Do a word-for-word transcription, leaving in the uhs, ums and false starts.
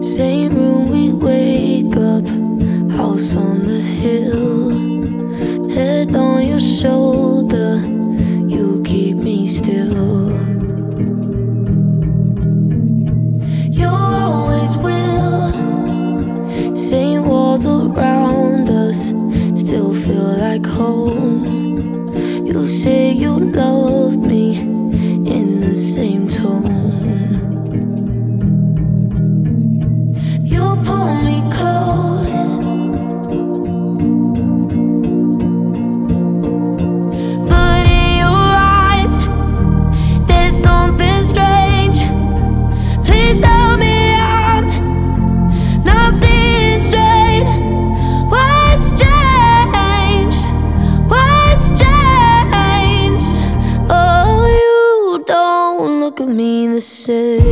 Same room we wake up, house on the hill. Head on your shoulder, you keep me still. You always will. Same walls around us, still feel like home. You say you love me in the same tone. You pull me close, but in your eyes there's something strange. Please tell me I'm not seeing straight. What's changed? What's changed? Oh, you don't look at me the same.